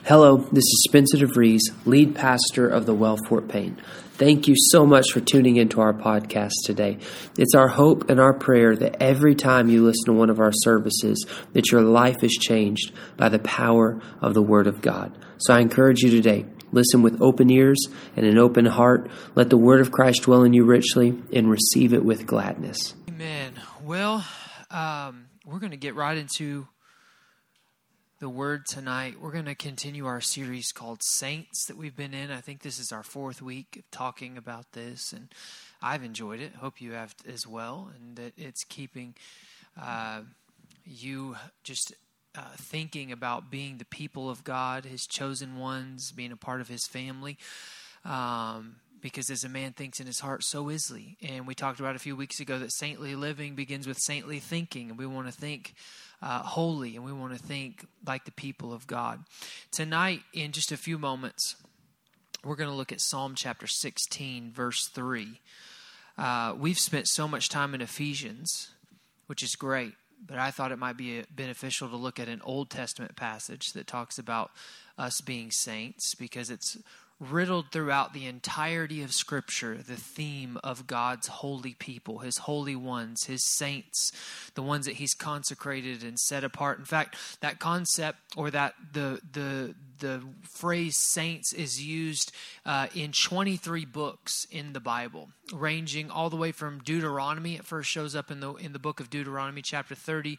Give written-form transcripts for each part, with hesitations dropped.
Hello, this is Spencer DeVries, lead pastor of the Well Fort Payne. Thank you so much for tuning into our podcast today. It's our hope and our prayer that every time you listen to one of our services, that your life is changed by the power of the Word of God. So I encourage you today, listen with open ears and an open heart. Let the Word of Christ dwell in you richly and receive it with gladness. Amen. Well, we're going to get right into the Word tonight. We're going to continue our series called Saints that we've been in. I think this is our fourth week of talking about this, and I've enjoyed it. Hope you have as well, and that it's keeping you just thinking about being the people of God, His chosen ones, being a part of His family. Because as a man thinks in his heart, so is he. And we talked about a few weeks ago that saintly living begins with saintly thinking, and we want to think holy, and we want to think like the people of God. Tonight, in just a few moments, we're going to look at Psalm chapter 16, verse 3. We've spent so much time in Ephesians, which is great, but I thought it might be beneficial to look at an Old Testament passage that talks about us being saints, because it's riddled throughout the entirety of Scripture, the theme of God's holy people, His holy ones, His saints, the ones that He's consecrated and set apart. In fact, that concept, or that the phrase saints, is used in 23 books in the Bible, ranging all the way from Deuteronomy. It first shows up in the book of Deuteronomy, chapter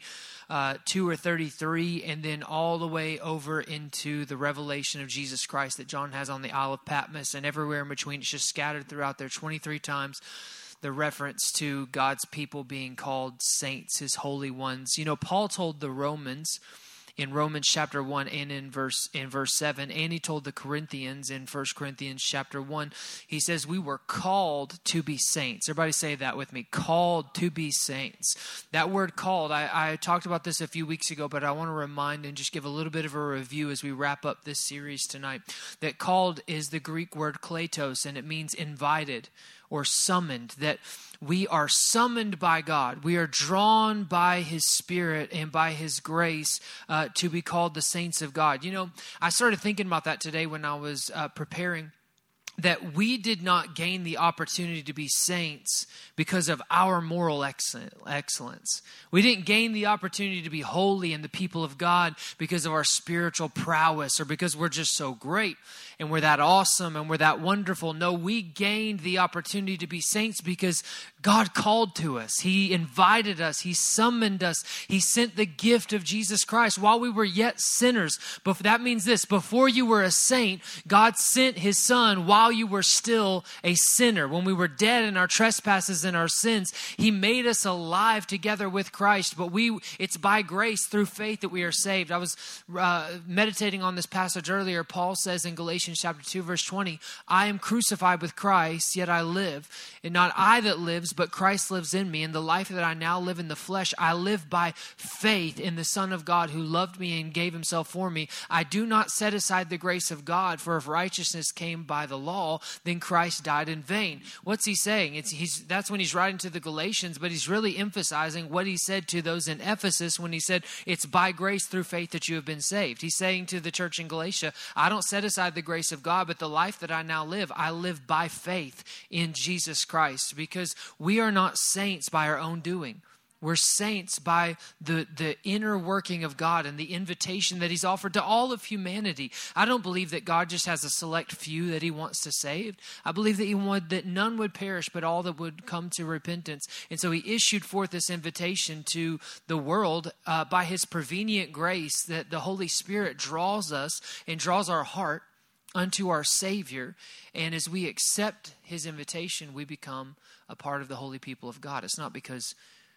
32 or 33, and then all the way over into the revelation of Jesus Christ that John has on the Isle of Patmos, and everywhere in between. It's just scattered throughout there 23 times. The reference to God's people being called saints, His holy ones. You know, Paul told the Romans in Romans chapter 1 and in verse 7, and he told the Corinthians in 1 Corinthians chapter 1, he says, we were called to be saints. Everybody say that with me, called to be saints. That word called, I talked about this a few weeks ago, but I want to remind and just give a little bit of a review as we wrap up this series tonight, that called is the Greek word kletos, and it means invited or summoned, that we are summoned by God. We are drawn by His Spirit and by His grace to be called the saints of God. You know, I started thinking about that today when I was preparing, that we did not gain the opportunity to be saints because of our moral excellence. We didn't gain the opportunity to be holy and the people of God because of our spiritual prowess, or because we're just so great and we're that awesome and we're that wonderful. No, we gained the opportunity to be saints because God called to us. He invited us. He summoned us. He sent the gift of Jesus Christ while we were yet sinners. But that means this: before you were a saint, God sent His Son while you were still a sinner. When we were dead in our trespasses and our sins, He made us alive together with Christ. But it's by grace through faith that we are saved. I was meditating on this passage earlier. Paul says in Galatians chapter 2, verse 20, I am crucified with Christ, yet I live. And not I that lives, but Christ lives in me. And the life that I now live in the flesh, I live by faith in the Son of God who loved me and gave Himself for me. I do not set aside the grace of God, for if righteousness came by the law, then Christ died in vain. What's he saying? That's when he's writing to the Galatians, but he's really emphasizing what he said to those in Ephesus when he said, it's by grace through faith that you have been saved. He's saying to the church in Galatia, I don't set aside the grace of God, but the life that I now live, I live by faith in Jesus Christ, because we are not saints by our own doing. We're saints by the inner working of God and the invitation that He's offered to all of humanity. I don't believe that God just has a select few that He wants to save. I believe that He wanted that none would perish, but all that would come to repentance. And so He issued forth this invitation to the world by His prevenient grace, that the Holy Spirit draws us and draws our heart unto our Savior. And as we accept His invitation, we become a part of the holy people of God. It's not because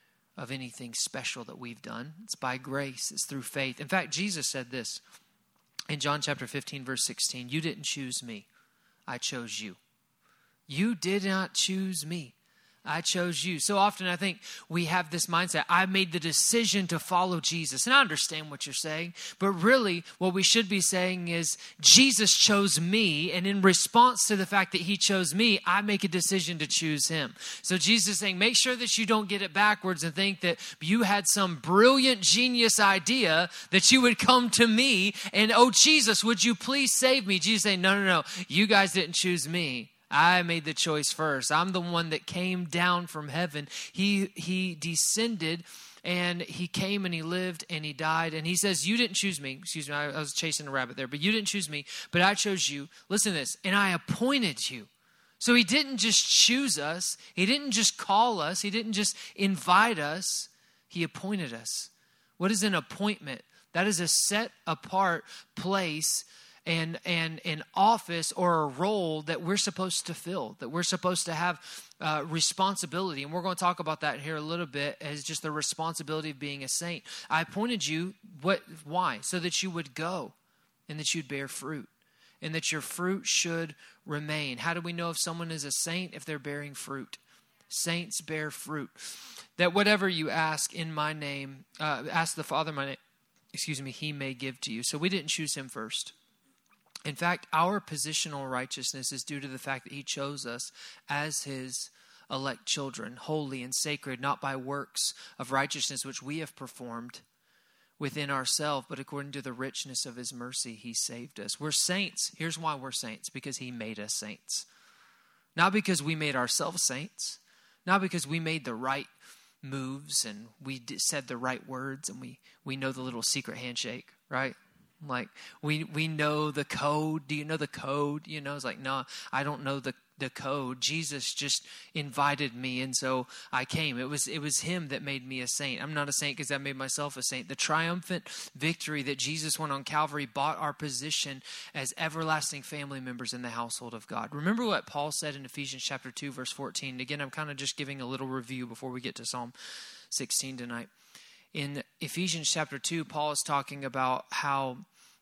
of anything special that we've done. It's by grace. It's through faith. In fact, Jesus said this in John chapter 15, verse 16, you didn't choose me. I chose you. You did not choose me. I chose you. So often I think we have this mindset, I made the decision to follow Jesus. And I understand what you're saying, but really what we should be saying is Jesus chose me. And in response to the fact that he chose me, I make a decision to choose him. So Jesus is saying, make sure that you don't get it backwards and think that you had some brilliant genius idea that you would come to me and, oh, Jesus, would you please save me? Jesus saying, no. You guys didn't choose me. I made the choice first. I'm the one that came down from heaven. He descended and he came and he lived and he died. And he says, you didn't choose me. Excuse me, I was chasing a rabbit there. But you didn't choose me, but I chose you. Listen to this. And I appointed you. So he didn't just choose us. He didn't just call us. He didn't just invite us. He appointed us. What is an appointment? That is a set apart place and an office or a role that we're supposed to fill, that we're supposed to have responsibility. And we're going to talk about that here a little bit as just the responsibility of being a saint. I appointed you, why? So that you would go and that you'd bear fruit and that your fruit should remain. How do we know if someone is a saint? If they're bearing fruit. Saints bear fruit. That whatever you ask in my name, ask the Father in my name, he may give to you. So we didn't choose him first. In fact, our positional righteousness is due to the fact that he chose us as his elect children, holy and sacred, not by works of righteousness which we have performed within ourselves, but according to the richness of his mercy, he saved us. We're saints. Here's why we're saints, because he made us saints. Not because we made ourselves saints, not because we made the right moves and we said the right words and we know the little secret handshake, right? Like, we know the code. Do you know the code? It's like, no, I don't know the code. Jesus just invited me, and so I came. It was him that made me a saint. I'm not a saint because I made myself a saint. The triumphant victory that Jesus won on Calvary bought our position as everlasting family members in the household of God. Remember what Paul said in Ephesians chapter 2, verse 14. Again, I'm kind of just giving a little review before we get to Psalm 16 tonight. In Ephesians chapter 2, Paul is talking about how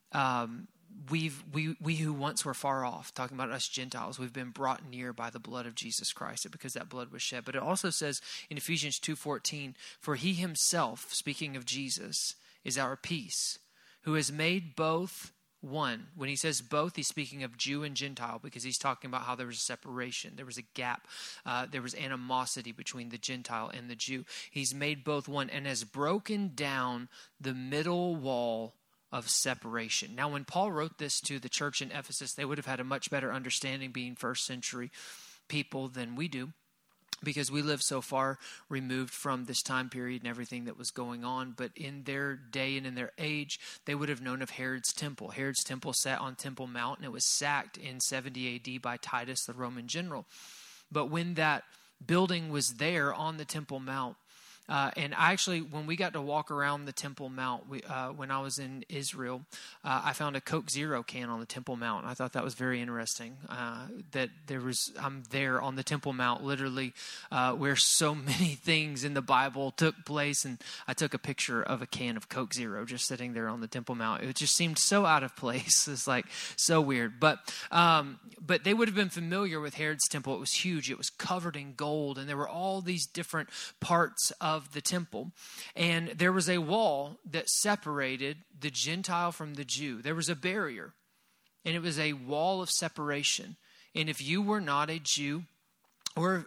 we who once were far off, talking about us Gentiles, we've been brought near by the blood of Jesus Christ, because that blood was shed. But it also says in Ephesians 2:14, for he himself, speaking of Jesus, is our peace, who has made both one. When he says both, he's speaking of Jew and Gentile, because he's talking about how there was a separation. There was a gap. There was animosity between the Gentile and the Jew. He's made both one and has broken down the middle wall of separation. Now, when Paul wrote this to the church in Ephesus, they would have had a much better understanding, being first century people, than we do, because we live so far removed from this time period and everything that was going on. But in their day and in their age, they would have known of Herod's temple. Herod's temple sat on Temple Mount, and it was sacked in 70 AD by Titus, the Roman general. But when that building was there on the Temple Mount, and actually, when we got to walk around the Temple Mount, when I was in Israel, I found a Coke Zero can on the Temple Mount. I thought that was very interesting, that I'm there on the Temple Mount, literally, where so many things in the Bible took place. And I took a picture of a can of Coke Zero just sitting there on the Temple Mount. It just seemed so out of place. It's like so weird. But they would have been familiar with Herod's temple. It was huge. It was covered in gold, and there were all these different parts of the temple, and there was a wall that separated the Gentile from the Jew. There was a barrier, and it was a wall of separation. And if you were not a Jew, or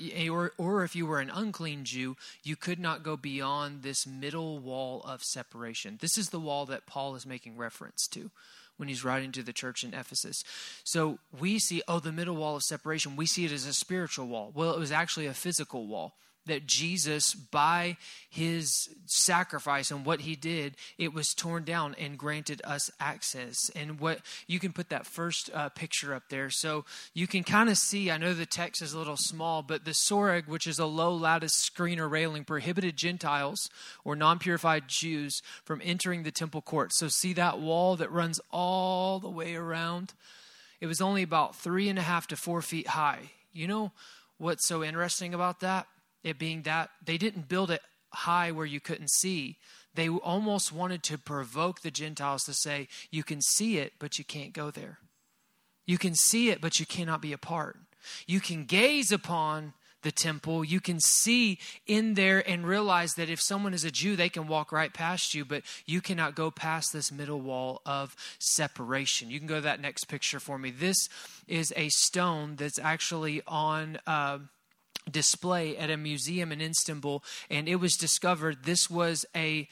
if you were an unclean Jew, you could not go beyond this middle wall of separation. This is the wall that Paul is making reference to when he's writing to the church in Ephesus. So we see, the middle wall of separation, we see it as a spiritual wall. Well, it was actually a physical wall that Jesus, by his sacrifice and what he did, it was torn down and granted us access. And what you can put that first picture up there. So you can kind of see, I know the text is a little small, but the soreg, which is a low lattice screen or railing, prohibited Gentiles or non-purified Jews from entering the temple court. So see that wall that runs all the way around? It was only about 3.5 to 4 feet high. You know what's so interesting about that? It being that they didn't build it high where you couldn't see. They almost wanted to provoke the Gentiles to say, you can see it, but you can't go there. You can see it, but you cannot be a part. You can gaze upon the temple, you can see in there and realize that if someone is a Jew, they can walk right past you, but you cannot go past this middle wall of separation. You can go to that next picture for me. This is a stone that's actually on display at a museum in Istanbul, and it was discovered this was a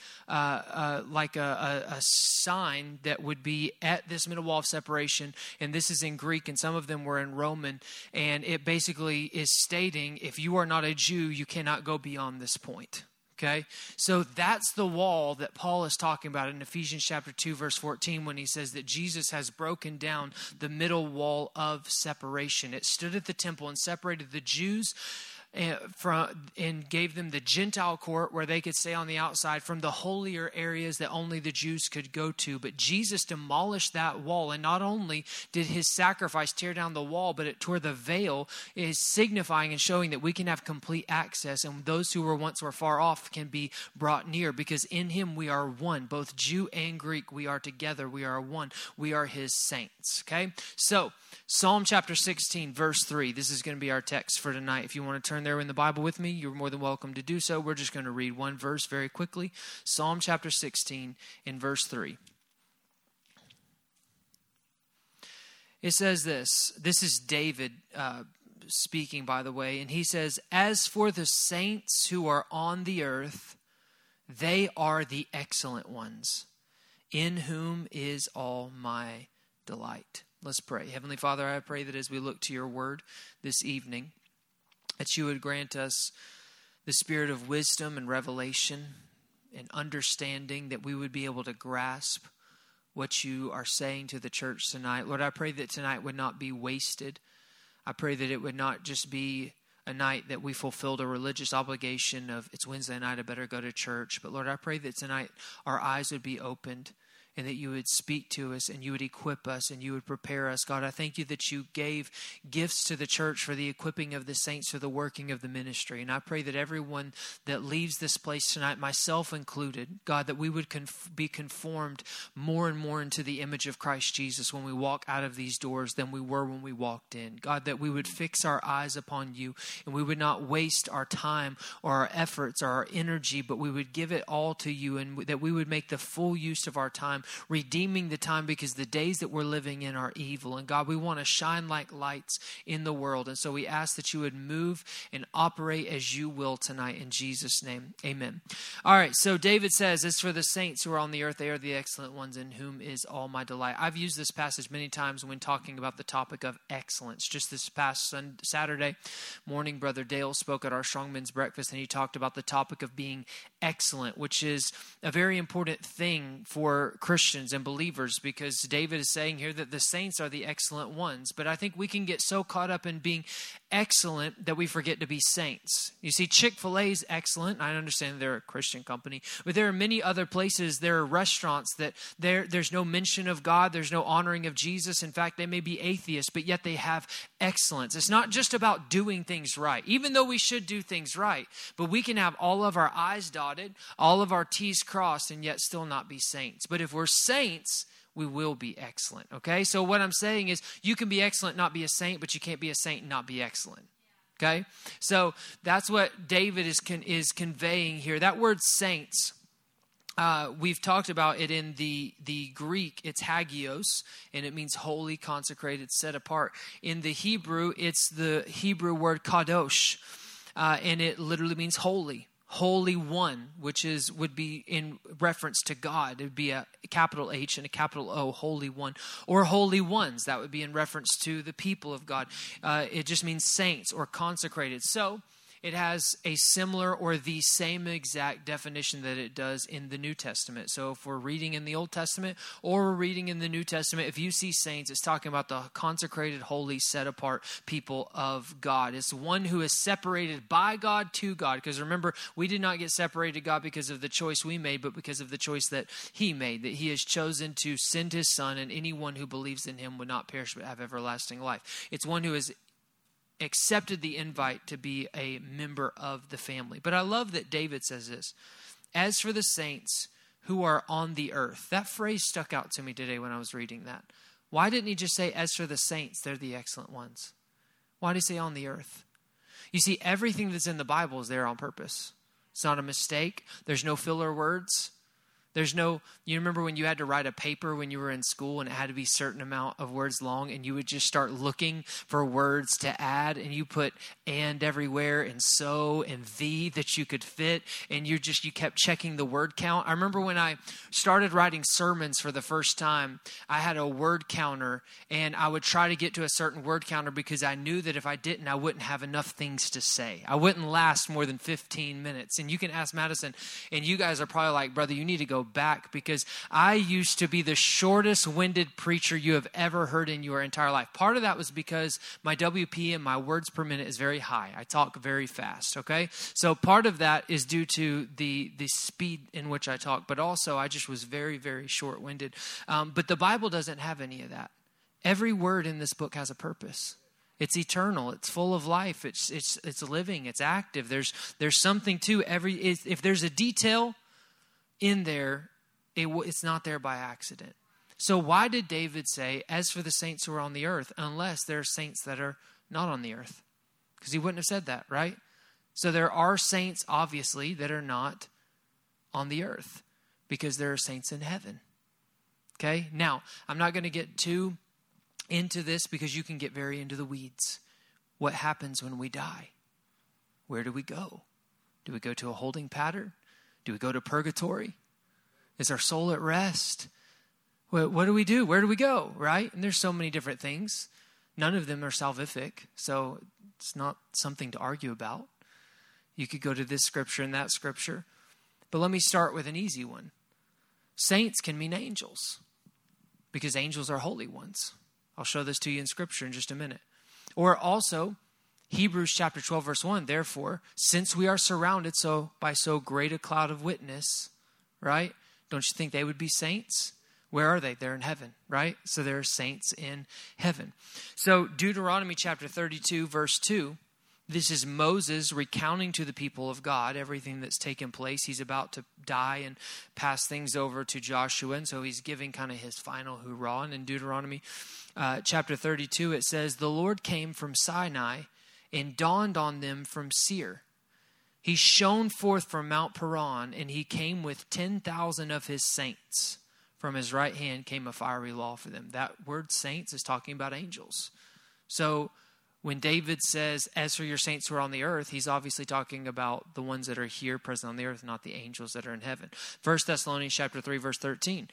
sign that would be at this middle wall of separation, and this is in Greek and some of them were in Roman, and it basically is stating if you are not a Jew, you cannot go beyond this point. Okay, so that's the wall that Paul is talking about in Ephesians chapter 2, verse 14, when he says that Jesus has broken down the middle wall of separation. It stood at the temple and separated the Jews and gave them the Gentile court where they could stay on the outside from the holier areas that only the Jews could go to. But Jesus demolished that wall, and not only did his sacrifice tear down the wall, but it tore the veil, is signifying and showing that we can have complete access, and those who were far off can be brought near, because in him we are one, both Jew and Greek. We are together. We are one. We are his saints. Okay, so Psalm chapter 16, verse 3. This is going to be our text for tonight. If you want to turn there in the Bible with me, you're more than welcome to do so. We're just going to read one verse very quickly. Psalm chapter 16 in verse 3. It says this. This is David speaking, by the way, and he says, "As for the saints who are on the earth, they are the excellent ones, in whom is all my delight." Let's pray. Heavenly Father, I pray that as we look to your word this evening, that you would grant us the spirit of wisdom and revelation and understanding, that we would be able to grasp what you are saying to the church tonight. Lord, I pray that tonight would not be wasted. I pray that it would not just be a night that we fulfilled a religious obligation of, it's Wednesday night, I better go to church. But Lord, I pray that tonight our eyes would be opened, and that you would speak to us and you would equip us and you would prepare us. God, I thank you that you gave gifts to the church for the equipping of the saints for the working of the ministry. And I pray that everyone that leaves this place tonight, myself included, God, that we would be conformed more and more into the image of Christ Jesus when we walk out of these doors than we were when we walked in. God, that we would fix our eyes upon you and we would not waste our time or our efforts or our energy, but we would give it all to you, and that we would make the full use of our time, redeeming the time, because the days that we're living in are evil. And God, we want to shine like lights in the world. And so we ask that you would move and operate as you will tonight, in Jesus' name. Amen. All right. So David says, "As for the saints who are on the earth, they are the excellent ones, in whom is all my delight." I've used this passage many times when talking about the topic of excellence. Just this past Saturday morning, Brother Dale spoke at our Strong Men's Breakfast, and he talked about the topic of being excellent, which is a very important thing for Christians and believers, because David is saying here that the saints are the excellent ones. But I think we can get so caught up in being excellent that we forget to be saints. You see, Chick-fil-A is excellent. I understand they're a Christian company, but there are many other places, there are restaurants that there's no mention of God, there's no honoring of Jesus. In fact, they may be atheists, but yet they have excellence. It's not just about doing things right, even though we should do things right, but we can have all of our I's dotted, all of our T's crossed, and yet still not be saints. But if we're saints, we will be excellent. Okay, so what I'm saying is, you can be excellent, not be a saint, but you can't be a saint and not be excellent. Okay, so that's what David is conveying here. That word saints, we've talked about it in the Greek. It's hagios, and it means holy, consecrated, set apart. In the Hebrew, it's the Hebrew word kadosh, and it literally means holy. Holy One, which would be in reference to God. It would be a capital H and a capital O, Holy One. Or Holy Ones, that would be in reference to the people of God. It just means saints or consecrated. So it has a similar or the same exact definition that it does in the New Testament. So if we're reading in the Old Testament or we're reading in the New Testament, if you see saints, it's talking about the consecrated, holy, set apart people of God. It's one who is separated by God to God. Because remember, we did not get separated to God because of the choice we made, but because of the choice that he made, that he has chosen to send his son, and anyone who believes in him would not perish but have everlasting life. It's one who is accepted the invite to be a member of the family. But I love that David says this, "As for the saints who are on the earth." That phrase stuck out to me today when I was reading that. Why didn't he just say, "As for the saints, they're the excellent ones"? Why did he say on the earth? You see, everything that's in the Bible is there on purpose. It's not a mistake. There's no filler words. You remember when you had to write a paper when you were in school and it had to be a certain amount of words long, and you would just start looking for words to add, and you put and everywhere and so and the that you could fit, and you kept checking the word count. I remember when I started writing sermons for the first time, I had a word counter, and I would try to get to a certain word counter because I knew that if I didn't, I wouldn't have enough things to say. I wouldn't last more than 15 minutes. And you can ask Madison, and you guys are probably like, brother, you need to go back, because I used to be the shortest winded preacher you have ever heard in your entire life. Part of that was because my WP and my words per minute is very high. I talk very fast, okay? So part of that is due to the speed in which I talk, but also I just was very, very short-winded. But the Bible doesn't have any of that. Every word in this book has a purpose. It's eternal. It's full of life. It's living. It's active. There's something to if there's a detail in there, it's not there by accident. So why did David say, as for the saints who are on the earth, unless there are saints that are not on the earth? Because he wouldn't have said that, right? So there are saints, obviously, that are not on the earth, because there are saints in heaven. Okay? Now, I'm not going to get too into this because you can get very into the weeds. What happens when we die? Where do we go? Do we go to a holding pattern? Do we go to purgatory? Is our soul at rest? What do we do? Where do we go, right? And there's so many different things. None of them are salvific, so it's not something to argue about. You could go to this scripture and that scripture. But let me start with an easy one. Saints can mean angels, because angels are holy ones. I'll show this to you in scripture in just a minute. Or also, Hebrews chapter 12, verse 1, therefore, since we are surrounded by so great a cloud of witness, right? Don't you think they would be saints? Where are they? They're in heaven, right? So there are saints in heaven. So Deuteronomy chapter 32, verse 2, this is Moses recounting to the people of God everything that's taken place. He's about to die and pass things over to Joshua, and so he's giving kind of his final hoorah. And in Deuteronomy chapter 32, it says, the Lord came from Sinai and dawned on them from Seir. He shone forth from Mount Paran, and he came with 10,000 of his saints. From his right hand came a fiery law for them. That word saints is talking about angels. So when David says, as for your saints who are on the earth, he's obviously talking about the ones that are here present on the earth, not the angels that are in heaven. 1 Thessalonians chapter 3, verse 13.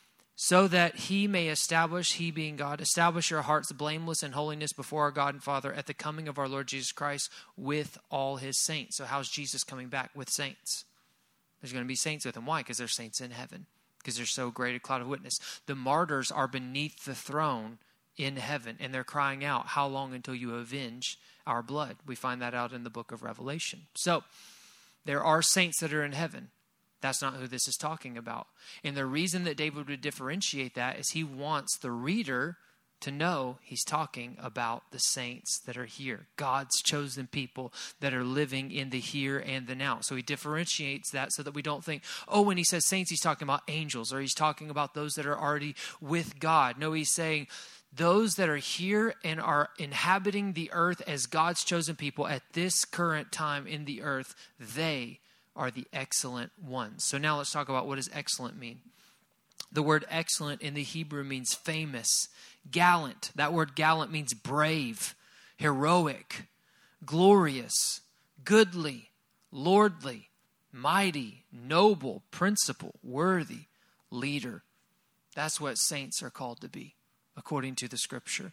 So that he may establish, he being God, establish your hearts blameless in holiness before our God and Father at the coming of our Lord Jesus Christ with all his saints. So how's Jesus coming back? With saints. There's going to be saints with him. Why? Because there's saints in heaven. Because there's so great a cloud of witness. The martyrs are beneath the throne in heaven, and they're crying out, how long until you avenge our blood? We find that out in the book of Revelation. So there are saints that are in heaven. That's not who this is talking about. And the reason that David would differentiate that is he wants the reader to know he's talking about the saints that are here, God's chosen people that are living in the here and the now. So he differentiates that so that we don't think, oh, when he says saints, he's talking about angels, or he's talking about those that are already with God. No, he's saying those that are here and are inhabiting the earth as God's chosen people at this current time in the earth, they are the excellent ones. So now let's talk about, what does excellent mean? The word excellent in the Hebrew means famous, gallant. That word gallant means brave, heroic, glorious, goodly, lordly, mighty, noble, principal, worthy, leader. That's what saints are called to be, according to the scripture.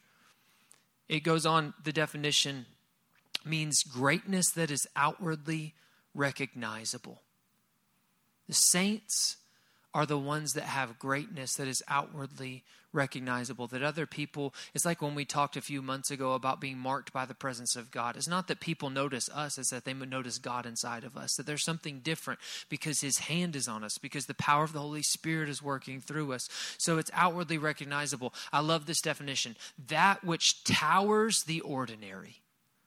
It goes on, the definition means greatness that is outwardly recognizable. The saints are the ones that have greatness that is outwardly recognizable, that other people, it's like when we talked a few months ago about being marked by the presence of God. It's not that people notice us, it's that they notice God inside of us, that there's something different because his hand is on us, because the power of the Holy Spirit is working through us. So it's outwardly recognizable. I love this definition. That which towers the ordinary.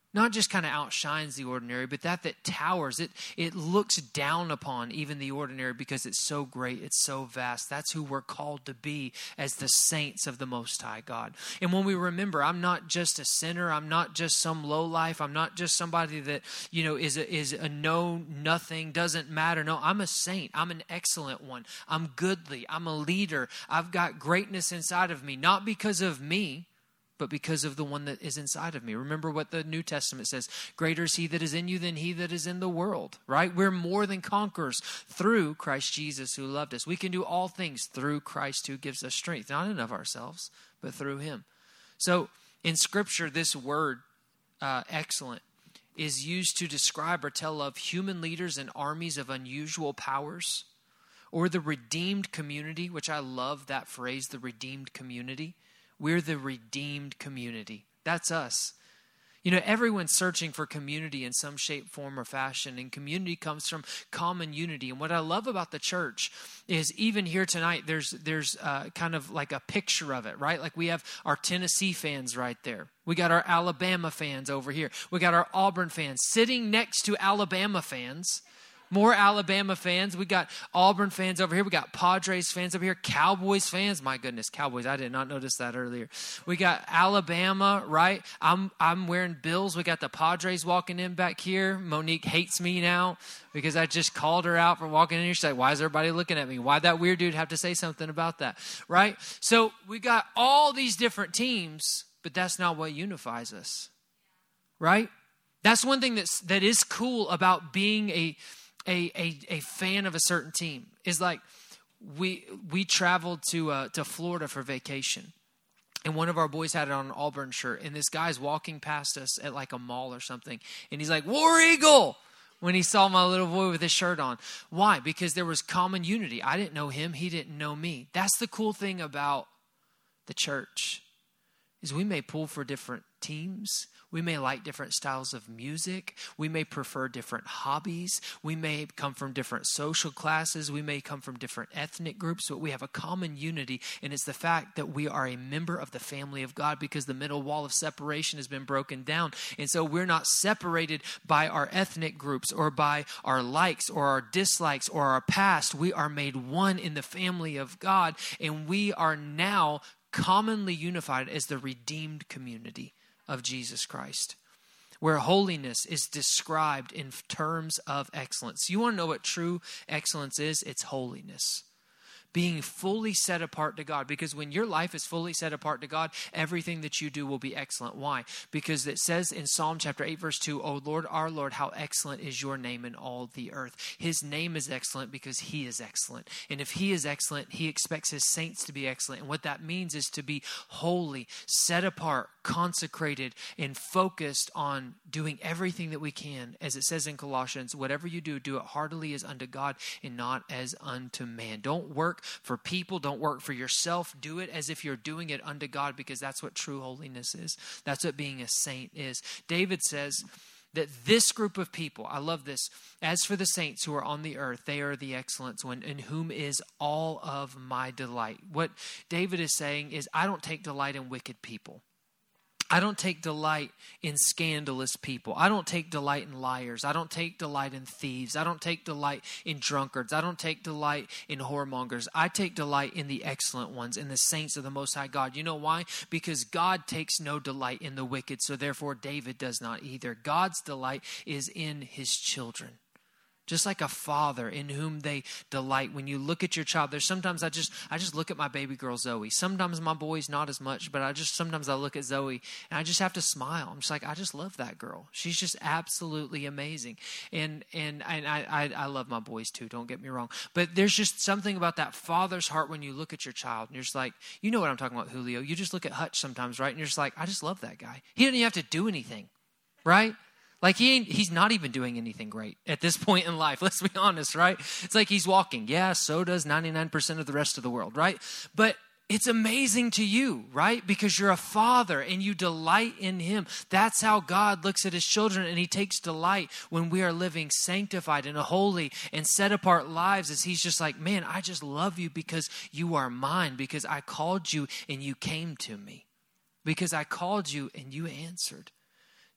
Not just kind of outshines the ordinary, but that towers. It looks down upon even the ordinary because it's so great, it's so vast. That's who we're called to be as the saints of the Most High God. And when we remember, I'm not just a sinner, I'm not just some lowlife, I'm not just somebody that, is a know nothing, doesn't matter. No, I'm a saint. I'm an excellent one. I'm goodly. I'm a leader. I've got greatness inside of me, not because of me, but because of the one that is inside of me. Remember what the New Testament says, greater is he that is in you than he that is in the world, right? We're more than conquerors through Christ Jesus who loved us. We can do all things through Christ who gives us strength, not in of ourselves, but through him. So in Scripture, this word, excellent, is used to describe or tell of human leaders and armies of unusual powers, or the redeemed community, which I love that phrase, the redeemed community. We're the redeemed community. That's us. Everyone's searching for community in some shape, form, or fashion, and community comes from common unity. And what I love about the church is even here tonight, there's kind of like a picture of it, right? Like we have our Tennessee fans right there. We got our Alabama fans over here. We got our Auburn fans sitting next to Alabama fans. More Alabama fans. We got Auburn fans over here. We got Padres fans over here. Cowboys fans. My goodness, Cowboys. I did not notice that earlier. We got Alabama, right? I'm wearing Bills. We got the Padres walking in back here. Monique hates me now because I just called her out for walking in here. She's like, why is everybody looking at me? Why'd that weird dude have to say something about that, right? So we got all these different teams, but that's not what unifies us, right? That's one thing that is cool about being a fan of a certain team is like we traveled to Florida for vacation, and one of our boys had it on an Auburn shirt, and this guy's walking past us at like a mall or something, and he's like, War Eagle, when he saw my little boy with his shirt on. Why? Because there was common unity. I didn't know him, he didn't know me. That's the cool thing about the church, is we may pull for different teams. We may like different styles of music. We may prefer different hobbies. We may come from different social classes. We may come from different ethnic groups, but we have a common unity, and it's the fact that we are a member of the family of God because the middle wall of separation has been broken down. And so we're not separated by our ethnic groups or by our likes or our dislikes or our past. We are made one in the family of God, and we are now commonly unified as the redeemed community of Jesus Christ, where holiness is described in terms of excellence. You want to know what true excellence is? It's holiness. Being fully set apart to God. Because when your life is fully set apart to God, everything that you do will be excellent. Why? Because it says in Psalm chapter 8, verse 2, O Lord, our Lord, how excellent is your name in all the earth. His name is excellent because he is excellent. And if he is excellent, he expects his saints to be excellent. And what that means is to be holy, set apart, consecrated, and focused on doing everything that we can. As it says in Colossians, whatever you do, do it heartily as unto God and not as unto man. Don't work for people. Don't work for yourself. Do it as if you're doing it unto God, because that's what true holiness is. That's what being a saint is. David says that this group of people, I love this, as for the saints who are on the earth, they are the excellent one, in whom is all of my delight. What David is saying is, I don't take delight in wicked people. I don't take delight in scandalous people. I don't take delight in liars. I don't take delight in thieves. I don't take delight in drunkards. I don't take delight in whoremongers. I take delight in the excellent ones, in the saints of the Most High God. You know why? Because God takes no delight in the wicked, so therefore David does not either. God's delight is in his children. Just like a father in whom they delight. When you look at your child, there's sometimes I just look at my baby girl Zoe. Sometimes my boys not as much, but sometimes I look at Zoe and I just have to smile. I'm just like, I just love that girl. She's just absolutely amazing. And I love my boys too, don't get me wrong. But there's just something about that father's heart when you look at your child and you're just like, you know what I'm talking about, Julio. You just look at Hutch sometimes, right? And you're just like, I just love that guy. He doesn't even have to do anything, right? Like he's not even doing anything great at this point in life. Let's be honest, right? It's like he's walking. Yeah, so does 99% of the rest of the world, right? But it's amazing to you, right? Because you're a father and you delight in him. That's how God looks at his children, and he takes delight when we are living sanctified and holy and set apart lives, as he's just like, man, I just love you because you are mine, because I called you and you came to me, because I called you and you answered.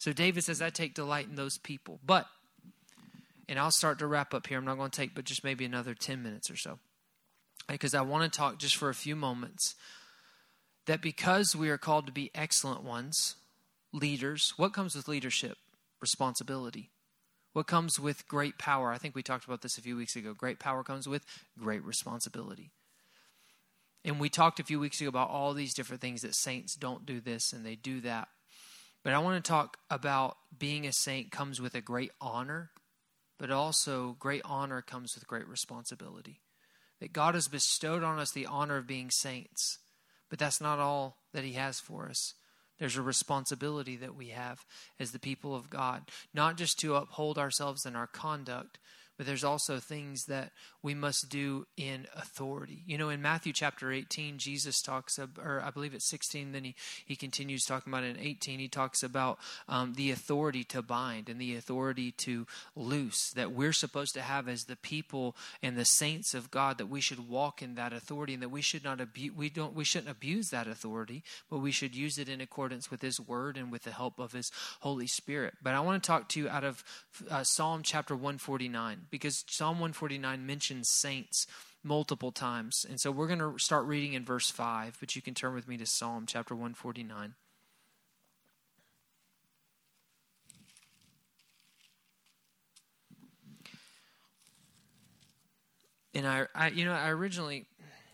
So David says, I take delight in those people. But, and I'll start to wrap up here. I'm not going to take but just maybe another 10 minutes or so. Because I want to talk just for a few moments that because we are called to be excellent ones, leaders, what comes with leadership? Responsibility. What comes with great power? I think we talked about this a few weeks ago. Great power comes with great responsibility. And we talked a few weeks ago about all these different things that saints don't do this and they do that. But I want to talk about being a saint comes with a great honor, but also great honor comes with great responsibility. That God has bestowed on us the honor of being saints, but that's not all that he has for us. There's a responsibility that we have as the people of God, not just to uphold ourselves in our conduct, but there's also things that we must do in authority. You know, in Matthew chapter 18, Jesus talks, or I believe it's 16, then he continues talking about it in 18. He talks about the authority to bind and the authority to loose that we're supposed to have as the people and the saints of God, that we should walk in that authority and that we should not we shouldn't abuse that authority, but we should use it in accordance with his word and with the help of his Holy Spirit. But I want to talk to you out of Psalm chapter 149. Because Psalm 149 mentions saints multiple times. And so we're going to start reading in verse 5, but you can turn with me to Psalm chapter 149. And I originally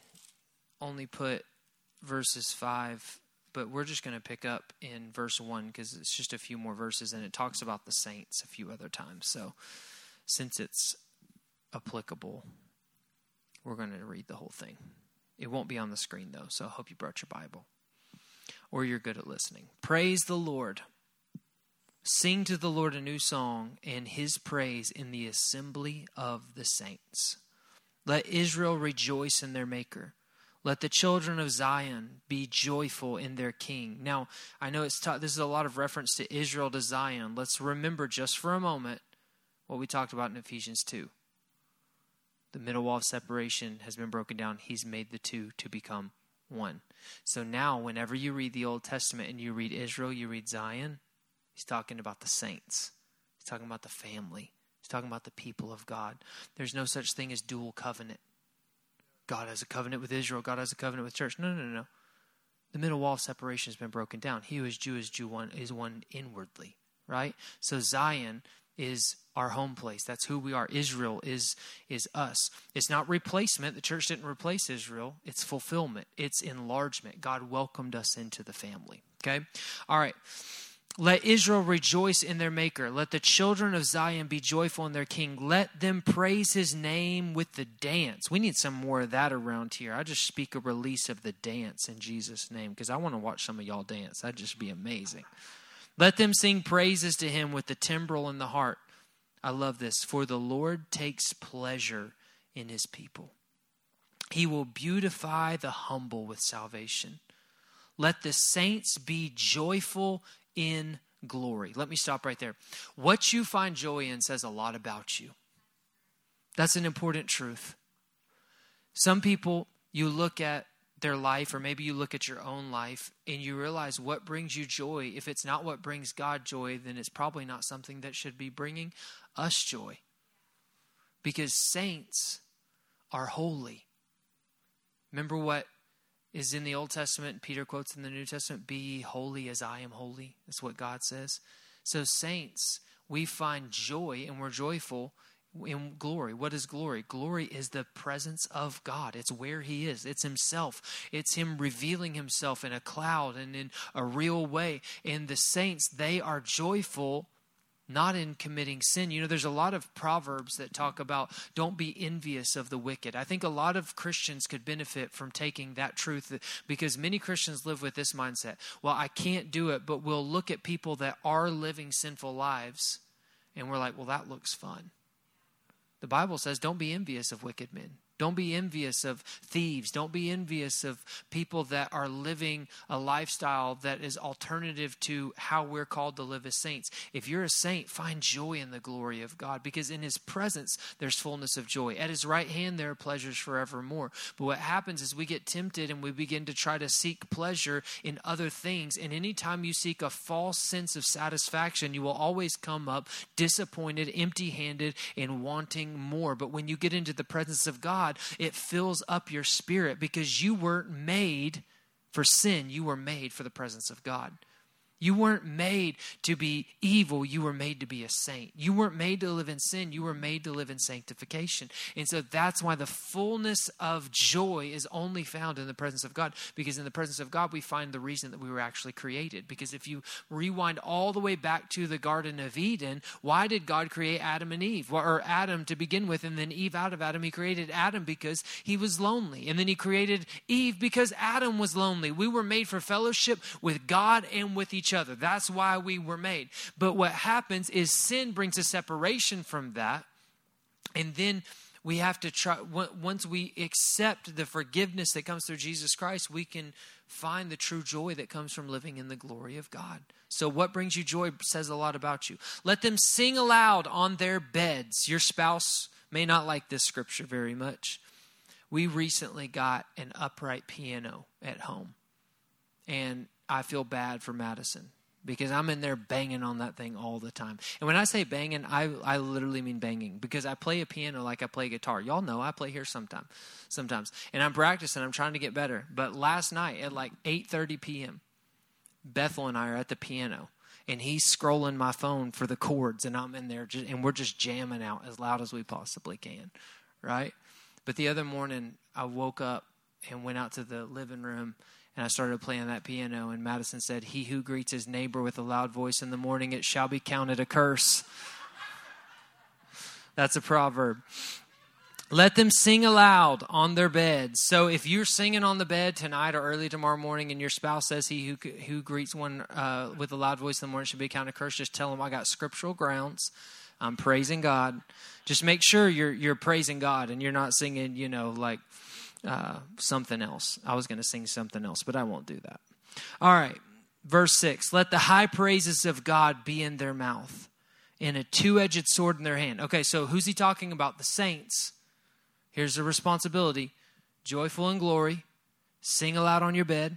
only put verses 5, but we're just going to pick up in verse 1 because it's just a few more verses and it talks about the saints a few other times. So since it's applicable, we're going to read the whole thing. It won't be on the screen, though, so I hope you brought your Bible or you're good at listening. Praise the Lord. Sing to the Lord a new song and his praise in the assembly of the saints. Let Israel rejoice in their Maker. Let the children of Zion be joyful in their King. Now, I know this is a lot of reference to Israel to Zion. Let's remember just for a moment what we talked about in Ephesians 2. The middle wall of separation has been broken down. He's made the two to become one. So now whenever you read the Old Testament and you read Israel, you read Zion, he's talking about the saints. He's talking about the family. He's talking about the people of God. There's no such thing as dual covenant. God has a covenant with Israel. God has a covenant with church. No. The middle wall of separation has been broken down. He who is Jew is one inwardly, right? So Zion is our home place. That's who we are. Israel is us. It's not replacement. The church didn't replace Israel. It's fulfillment. It's enlargement. God welcomed us into the family. Okay? All right. Let Israel rejoice in their Maker. Let the children of Zion be joyful in their King. Let them praise his name with the dance. We need some more of that around here. I just speak a release of the dance in Jesus' name because I want to watch some of y'all dance. That'd just be amazing. Let them sing praises to him with the timbrel and the harp. I love this. For the Lord takes pleasure in his people. He will beautify the humble with salvation. Let the saints be joyful in glory. Let me stop right there. What you find joy in says a lot about you. That's an important truth. Some people, you look at their life, or maybe you look at your own life and you realize what brings you joy. If it's not what brings God joy, then it's probably not something that should be bringing us joy. Because saints are holy. Remember what is in the Old Testament, Peter quotes in the New Testament, be ye holy as I am holy. That's what God says. So saints, we find joy and we're joyful in glory. What is glory? Glory is the presence of God. It's where he is. It's himself. It's him revealing himself in a cloud and in a real way. And the saints, they are joyful, not in committing sin. You know, there's a lot of proverbs that talk about don't be envious of the wicked. I think a lot of Christians could benefit from taking that truth because many Christians live with this mindset. Well, I can't do it, but we'll look at people that are living sinful lives and we're like, well, that looks fun. The Bible says don't be envious of wicked men. Don't be envious of thieves. Don't be envious of people that are living a lifestyle that is alternative to how we're called to live as saints. If you're a saint, find joy in the glory of God, because in his presence, there's fullness of joy. At his right hand, there are pleasures forevermore. But what happens is we get tempted and we begin to try to seek pleasure in other things. And anytime you seek a false sense of satisfaction, you will always come up disappointed, empty-handed, and wanting more. But when you get into the presence of God, it fills up your spirit, because you weren't made for sin. You were made for the presence of God. You weren't made to be evil. You were made to be a saint. You weren't made to live in sin. You were made to live in sanctification. And so that's why the fullness of joy is only found in the presence of God, because in the presence of God, we find the reason that we were actually created. Because if you rewind all the way back to the Garden of Eden, why did God create Adam and Eve? Or Adam to begin with, and then Eve out of Adam? He created Adam because he was lonely. And then he created Eve because Adam was lonely. We were made for fellowship with God and with each other. That's why we were made. But what happens is sin brings a separation from that. And then we have to try, once we accept the forgiveness that comes through Jesus Christ, we can find the true joy that comes from living in the glory of God. So what brings you joy says a lot about you. Let them sing aloud on their beds. Your spouse may not like this scripture very much. We recently got an upright piano at home. And I feel bad for Madison, because I'm in there banging on that thing all the time. And when I say banging, I literally mean banging, because I play a piano like I play guitar. Y'all know I play here sometimes. And I'm practicing. I'm trying to get better. But last night at like 8:30 p.m., Bethel and I are at the piano. And he's scrolling my phone for the chords. And I'm in there, and we're just jamming out as loud as we possibly can. Right? But the other morning, I woke up and went out to the living room, and I started playing that piano, and Madison said, "He who greets his neighbor with a loud voice in the morning, it shall be counted a curse." That's a proverb. Let them sing aloud on their beds. So if you're singing on the bed tonight or early tomorrow morning, and your spouse says he who greets one with a loud voice in the morning should be counted a curse, just tell them, I got scriptural grounds. I'm praising God. Just make sure you're praising God and you're not singing, like something else. I was going to sing something else, but I won't do that. All right. Verse 6, let the high praises of God be in their mouth and a two-edged sword in their hand. Okay, so who's he talking about? The saints. Here's the responsibility. Joyful in glory. Sing aloud on your bed.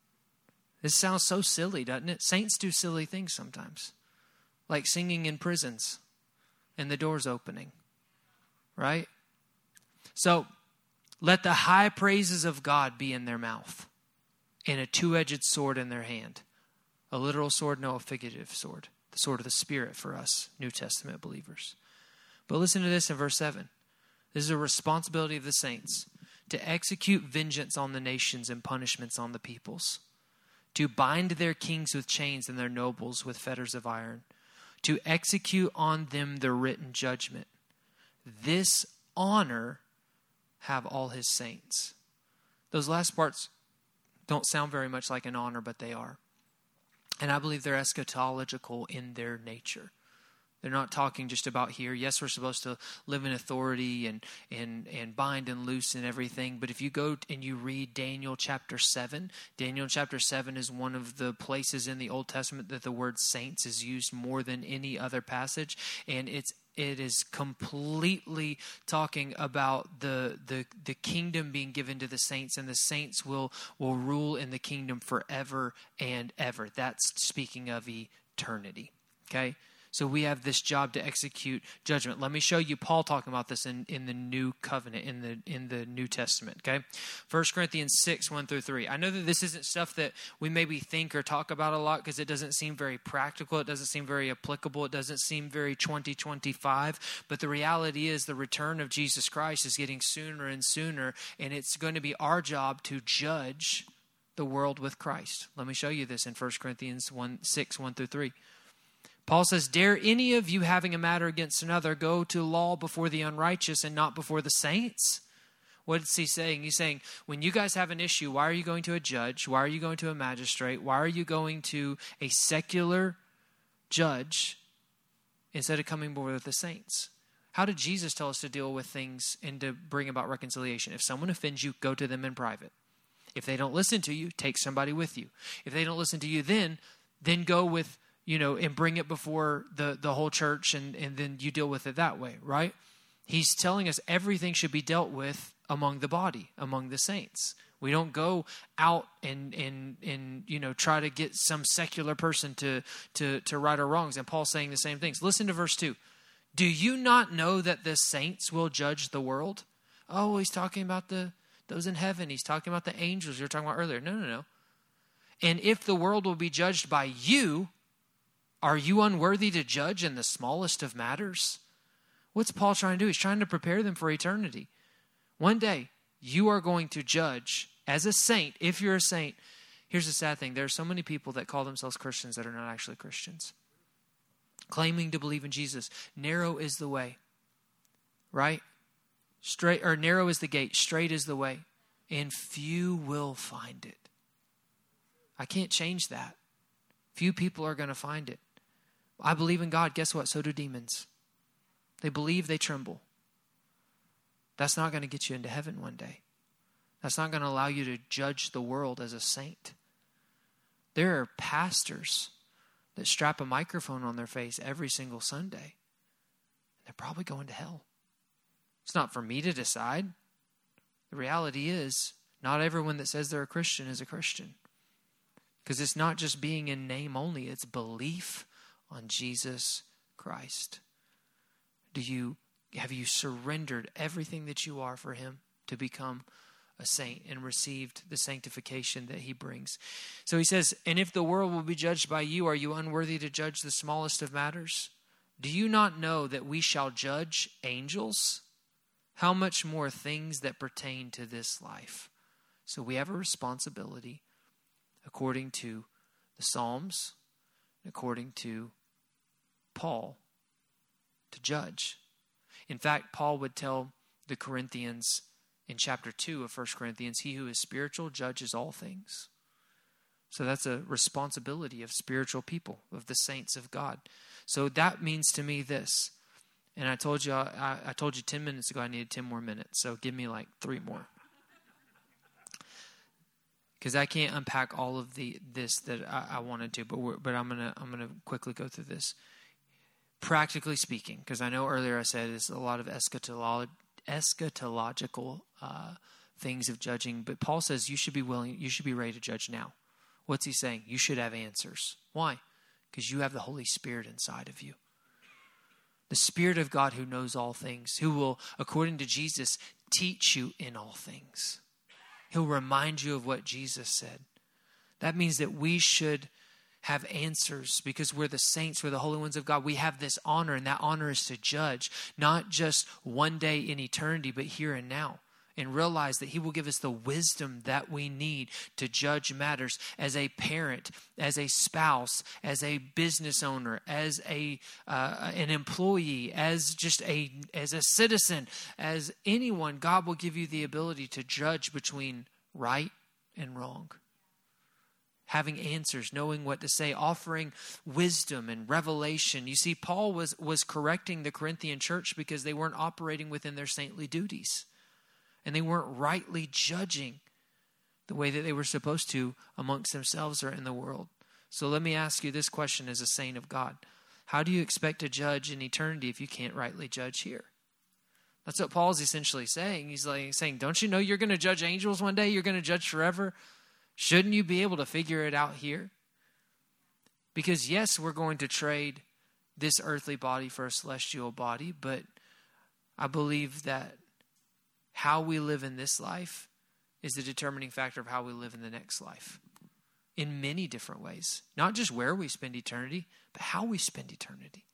This sounds so silly, doesn't it? Saints do silly things sometimes. Like singing in prisons and the doors opening. Right? So, let the high praises of God be in their mouth and a two-edged sword in their hand. A literal sword, no, a figurative sword. The sword of the Spirit for us, New Testament believers. But listen to this in verse 7. This is a responsibility of the saints to execute vengeance on the nations and punishments on the peoples, to bind their kings with chains and their nobles with fetters of iron, to execute on them the written judgment. This honor have all his saints. Those last parts don't sound very much like an honor, but they are. And I believe they're eschatological in their nature. They're not talking just about here. Yes, we're supposed to live in authority and bind and loose and everything. But if you go and you read Daniel chapter 7, Daniel chapter 7 is one of the places in the Old Testament that the word saints is used more than any other passage. And it is completely talking about the kingdom being given to the saints, and the saints will rule in the kingdom forever and ever. That's speaking of eternity. Okay? So we have this job to execute judgment. Let me show you Paul talking about this in the New Covenant, in the New Testament, okay? 1 Corinthians 6, 1 through 3. I know that this isn't stuff that we maybe think or talk about a lot because it doesn't seem very practical. It doesn't seem very applicable. It doesn't seem very 2025. But the reality is the return of Jesus Christ is getting sooner and sooner, and it's going to be our job to judge the world with Christ. Let me show you this in 1 Corinthians 6, 1 through 3. Paul says, dare any of you having a matter against another go to law before the unrighteous and not before the saints? What is he saying? He's saying, when you guys have an issue, why are you going to a judge? Why are you going to a magistrate? Why are you going to a secular judge instead of coming before the saints? How did Jesus tell us to deal with things and to bring about reconciliation? If someone offends you, go to them in private. If they don't listen to you, take somebody with you. If they don't listen to you, then go with, and bring it before the whole church, and then you deal with it that way, right? He's telling us everything should be dealt with among the body, among the saints. We don't go out and try to get some secular person to right our wrongs. And Paul's saying the same things. Listen to verse 2. Do you not know that the saints will judge the world? Oh, he's talking about those in heaven. He's talking about the angels you were talking about earlier. No. And if the world will be judged by you, are you unworthy to judge in the smallest of matters? What's Paul trying to do? He's trying to prepare them for eternity. One day, you are going to judge as a saint. If you're a saint, here's the sad thing. There are so many people that call themselves Christians that are not actually Christians, claiming to believe in Jesus. Narrow is the way, right? Narrow is the gate, straight is the way, and few will find it. I can't change that. Few people are going to find it. I believe in God. Guess what? So do demons. They believe, they tremble. That's not going to get you into heaven one day. That's not going to allow you to judge the world as a saint. There are pastors that strap a microphone on their face every single Sunday. They're probably going to hell. It's not for me to decide. The reality is, not everyone that says they're a Christian is a Christian. Because it's not just being in name only, it's belief on Jesus Christ. Have you surrendered everything that you are for him to become a saint and received the sanctification that he brings? So he says, and if the world will be judged by you, are you unworthy to judge the smallest of matters? Do you not know that we shall judge angels? How much more things that pertain to this life? So we have a responsibility according to the Psalms, according to Paul, to judge. In fact, Paul would tell the Corinthians in chapter 2 of 1 Corinthians, he who is spiritual judges all things. So that's a responsibility of spiritual people, of the saints of God. So that means to me this, and I told you 10 minutes ago I needed 10 more minutes, so give me like 3 more. Because I can't unpack all of this that I wanted to, but I'm gonna quickly go through this. Practically speaking, because I know earlier I said it's a lot of eschatological things of judging, but Paul says you should be ready to judge now. What's he saying? You should have answers. Why? Because you have the Holy Spirit inside of you. The Spirit of God who knows all things, who will, according to Jesus, teach you in all things. He'll remind you of what Jesus said. That means that we should have answers because we're the saints, we're the holy ones of God. We have this honor, and that honor is to judge, not just one day in eternity, but here and now. And realize that he will give us the wisdom that we need to judge matters as a parent, as a spouse, as a business owner, as an employee, as a citizen, as anyone. God will give you the ability to judge between right and wrong. Having answers, knowing what to say, offering wisdom and revelation. You see, Paul was correcting the Corinthian church because they weren't operating within their saintly duties. And they weren't rightly judging the way that they were supposed to amongst themselves or in the world. So let me ask you this question as a saint of God. How do you expect to judge in eternity if you can't rightly judge here? That's what Paul's essentially saying. He's saying, don't you know you're going to judge angels one day? You're going to judge forever? Shouldn't you be able to figure it out here? Because yes, we're going to trade this earthly body for a celestial body, but I believe that how we live in this life is the determining factor of how we live in the next life in many different ways. Not just where we spend eternity, but how we spend eternity.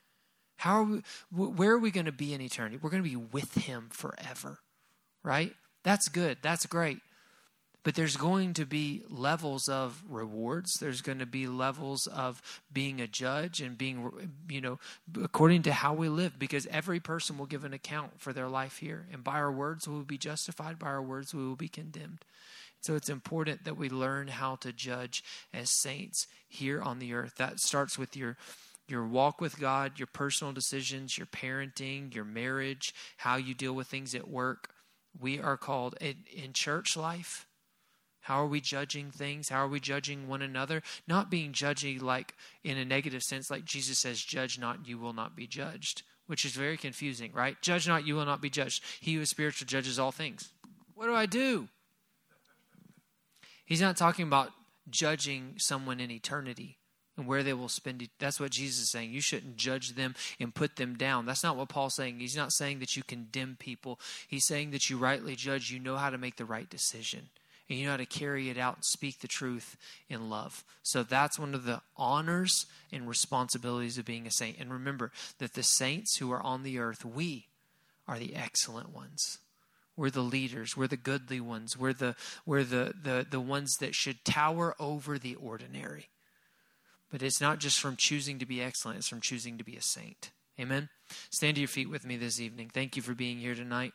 Where are we going to be in eternity? We're going to be with him forever, right? That's good. That's great. But there's going to be levels of rewards. There's going to be levels of being a judge and being, according to how we live, because every person will give an account for their life here. And by our words, we will be justified. By our words, we will be condemned. So it's important that we learn how to judge as saints here on the earth. That starts with your your walk with God, your personal decisions, your parenting, your marriage, how you deal with things at work. We are called in church life. How are we judging things? How are we judging one another? Not being judgy like in a negative sense, like Jesus says, judge not, you will not be judged, which is very confusing, right? Judge not, you will not be judged. He who is spiritual judges all things. What do I do? He's not talking about judging someone in eternity and where they will spend it. That's what Jesus is saying. You shouldn't judge them and put them down. That's not what Paul's saying. He's not saying that you condemn people. He's saying that you rightly judge. You know how to make the right decision. And you know how to carry it out and speak the truth in love. So that's one of the honors and responsibilities of being a saint. And remember that the saints who are on the earth, we are the excellent ones. We're the leaders. We're the goodly ones. We're the ones that should tower over the ordinary. But it's not just from choosing to be excellent. It's from choosing to be a saint. Amen? Stand to your feet with me this evening. Thank you for being here tonight.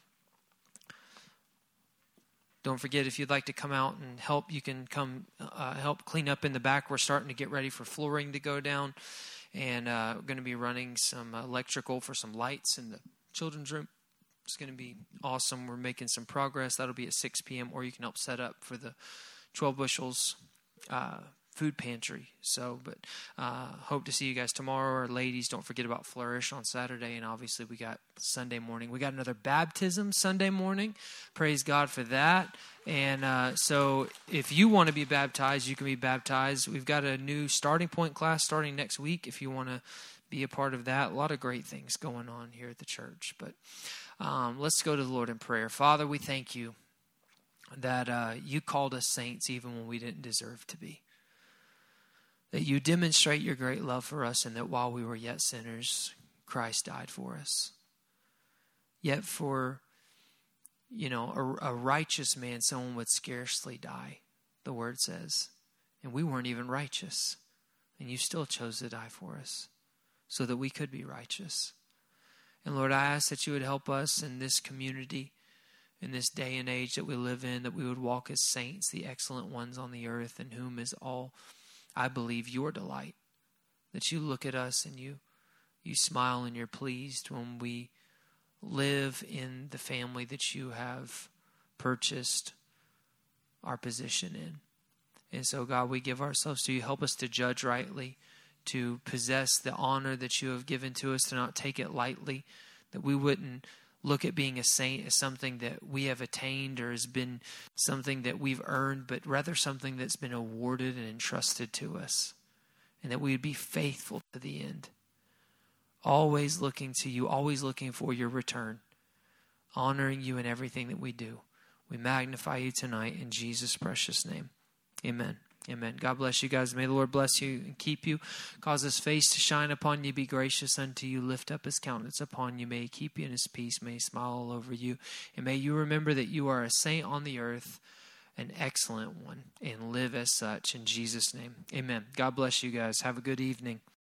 Don't forget, if you'd like to come out and help, you can come help clean up in the back. We're starting to get ready for flooring to go down. And we're going to be running some electrical for some lights in the children's room. It's going to be awesome. We're making some progress. That'll be at 6 p.m. Or you can help set up for the 12 bushels food pantry. But hope to see you guys tomorrow. Or ladies, don't forget about Flourish on Saturday. And obviously we got Sunday morning. We got another baptism Sunday morning. Praise God for that. And so if you want to be baptized, you can be baptized. We've got a new starting point class starting next week if you want to be a part of that. A lot of great things going on here at the church. But let's go to the Lord in prayer. Father, we thank you that you called us saints even when we didn't deserve to be. That you demonstrate your great love for us, and that while we were yet sinners, Christ died for us. Yet for, a righteous man, someone would scarcely die, the word says. And we weren't even righteous. And you still chose to die for us so that we could be righteous. And Lord, I ask that you would help us in this community, in this day and age that we live in, that we would walk as saints, the excellent ones on the earth, in whom is all, I believe, your delight. That you look at us and you smile and you're pleased when we live in the family that you have purchased our position in. And so, God, we give ourselves to you. Help us to judge rightly, to possess the honor that you have given to us, to not take it lightly, that we wouldn't look at being a saint as something that we have attained or has been something that we've earned, but rather something that's been awarded and entrusted to us. And that we would be faithful to the end. Always looking to you, always looking for your return. Honoring you in everything that we do. We magnify you tonight in Jesus' precious name. Amen. Amen. God bless you guys. May the Lord bless you and keep you. Cause his face to shine upon you. Be gracious unto you. Lift up his countenance upon you. May he keep you in his peace. May he smile all over you. And may you remember that you are a saint on the earth, an excellent one, and live as such in Jesus' name. Amen. God bless you guys. Have a good evening.